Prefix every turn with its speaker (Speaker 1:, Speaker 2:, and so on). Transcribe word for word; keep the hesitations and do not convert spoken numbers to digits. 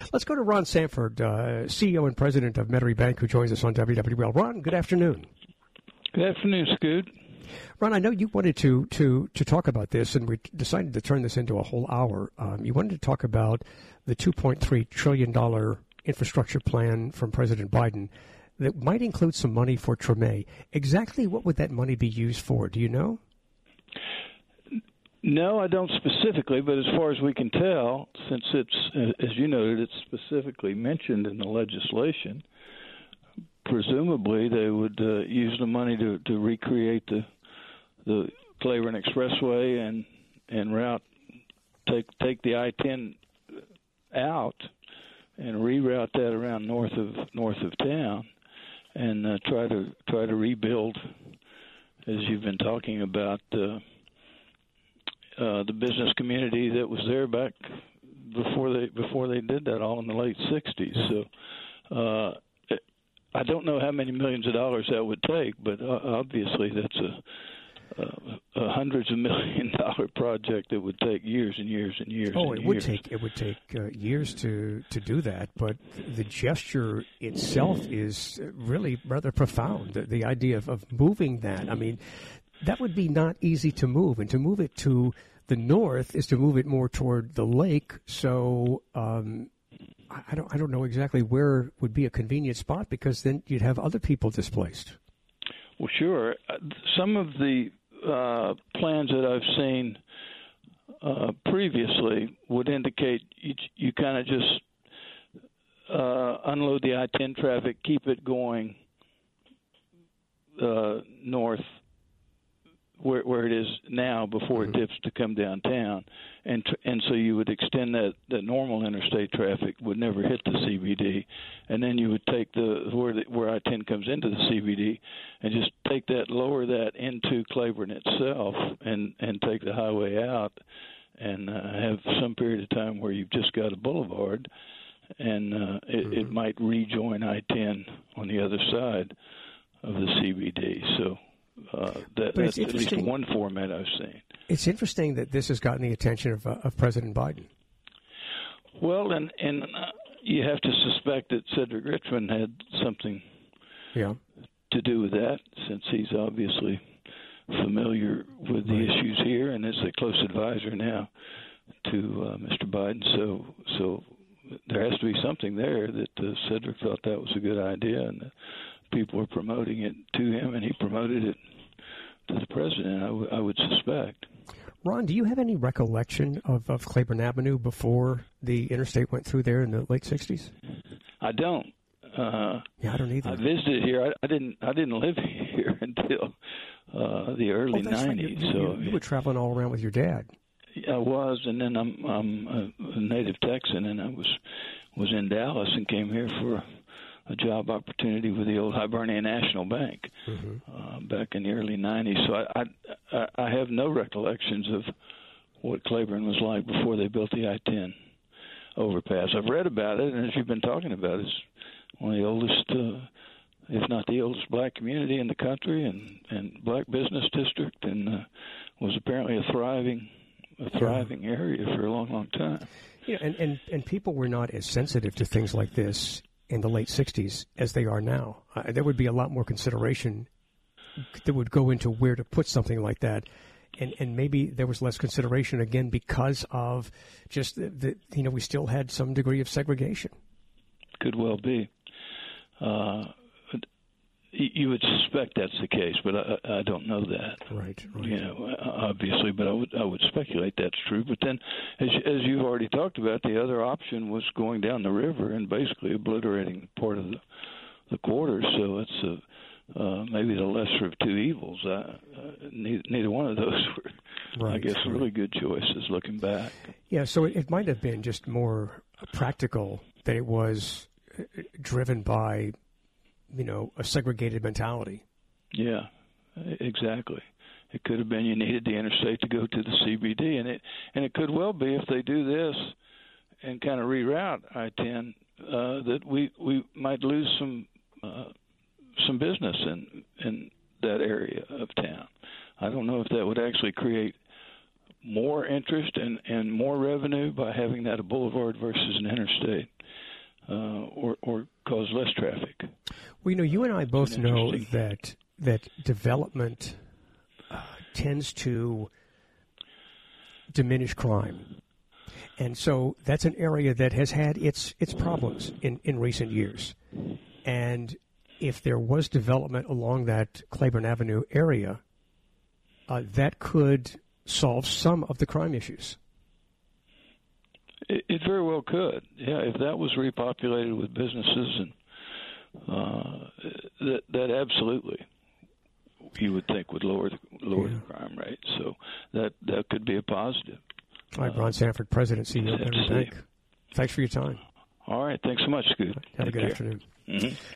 Speaker 1: Let's go to Ron Sanford, uh, C E O and President of Metairie Bank, who joins us on W W L. Ron, good afternoon.
Speaker 2: Good afternoon, Scoot.
Speaker 1: Ron, I know you wanted to, to, to talk about this, and we decided to turn this into a whole hour. Um, you wanted to talk about the two point three trillion dollars infrastructure plan from President Biden that might include some money for Treme. Exactly what would that money be used for? Do you know?
Speaker 2: No, I don't specifically, but as far as we can tell, since it's, as you noted, it's specifically mentioned in the legislation, presumably they would uh, use the money to, to recreate the the Claiborne Expressway and and route take take the I ten out and reroute that around north of north of town and uh, try to try to rebuild, as you've been talking about, uh, uh, the business community that was there back before they before they did that all in the late sixties. So uh, I don't know how many millions of dollars that would take, but uh, obviously that's a Uh, a hundreds of million dollar project that would take years and years and years.
Speaker 1: Oh,
Speaker 2: and
Speaker 1: it
Speaker 2: years.
Speaker 1: would take it would take uh, years to, to do that, but the gesture itself is really rather profound. The, the idea of, of moving that, I mean, that would be not easy to move, and to move it to the north is to move it more toward the lake. So um, I don't I don't know exactly where would be a convenient spot, because then you'd have other people displaced.
Speaker 2: Well, sure. Some of the uh, plans that I've seen uh, previously would indicate you, you kind of just uh, unload the I ten traffic, keep it going uh, north where, where it is now before it dips to come downtown, and and so you would extend that, that normal interstate traffic would never hit the C B D, and then you would take the where the, where I ten comes into the C B D, and just take that, lower that into Claiborne itself, and and take the highway out, and uh, have some period of time where you've just got a boulevard, and uh, it, mm-hmm. it might rejoin I ten on the other side of the C B D. So. Uh, that, that's at least one format I've seen.
Speaker 1: It's interesting that this has gotten the attention of, uh, of President Biden.
Speaker 2: Well, and and uh, you have to suspect that Cedric Richmond had something
Speaker 1: yeah.
Speaker 2: to do with that, since he's obviously familiar with the right. issues here and is a close advisor now to uh, Mister Biden. So, so there has to be something there that uh, Cedric thought that was a good idea, and uh, people were promoting it to him, and he promoted it to the president, I, w- I would suspect.
Speaker 1: Ron, do you have any recollection of, of Claiborne Avenue before the interstate went through there in the late sixties?
Speaker 2: I don't. Uh,
Speaker 1: yeah, I don't either.
Speaker 2: I visited here. I, I didn't. I didn't live here until uh, the early
Speaker 1: oh,
Speaker 2: nineties.
Speaker 1: Right. You,
Speaker 2: so
Speaker 1: you, you were traveling all around with your dad.
Speaker 2: I was, and then I'm, I'm a, a native Texan, and I was was in Dallas and came here for a job opportunity with the old Hibernian National Bank mm-hmm. uh, back in the early nineties. So I, I I have no recollections of what Claiborne was like before they built the I ten overpass. I've read about it, and as you've been talking about, it's one of the oldest, uh, if not the oldest, black community in the country, and, and black business district, and uh, was apparently a thriving a thriving yeah. area for a long, long time.
Speaker 1: Yeah, and, and, and people were not as sensitive to things like this in the late sixties as they are now. Uh, there would be a lot more consideration that would go into where to put something like that. And and maybe there was less consideration, again, because of just the, the you know, we still had some degree of segregation.
Speaker 2: Could well be. Uh, you would suspect that's the case, but I, I don't know that.
Speaker 1: Right, right.
Speaker 2: You know, obviously, but I would I would speculate that's true. But then, as as you've already talked about, the other option was going down the river and basically obliterating part of the, the quarters. So it's a, uh, maybe the lesser of two evils. Uh, uh, neither, neither one of those were, right, I guess, right. really good choices looking back.
Speaker 1: Yeah, so it, it might have been just more practical than it was driven by, you know, a segregated mentality.
Speaker 2: Yeah, exactly. It could have been you needed the interstate to go to the C B D, and it and it could well be if they do this and kind of reroute I ten uh, that we we might lose some uh, some business in in that area of town. I don't know if that would actually create more interest and, and more revenue by having that a boulevard versus an interstate, uh, or, or cause less traffic.
Speaker 1: Well, you know, you and I both know that that development uh, tends to diminish crime. And so that's an area that has had its its problems in, in recent years. And if there was development along that Claiborne Avenue area, uh, that could solve some of the crime issues.
Speaker 2: It, it very well could. Yeah, if that was repopulated with businesses, and uh, that that absolutely, you would think would lower the, lower yeah. the crime rate. So that that could be a positive.
Speaker 1: All right, Ron Sanford, President, C E O of Memory Bank. Thanks for your time.
Speaker 2: All right, thanks so much, Scoot.
Speaker 1: Have Take a good care. afternoon.
Speaker 2: Mm-hmm.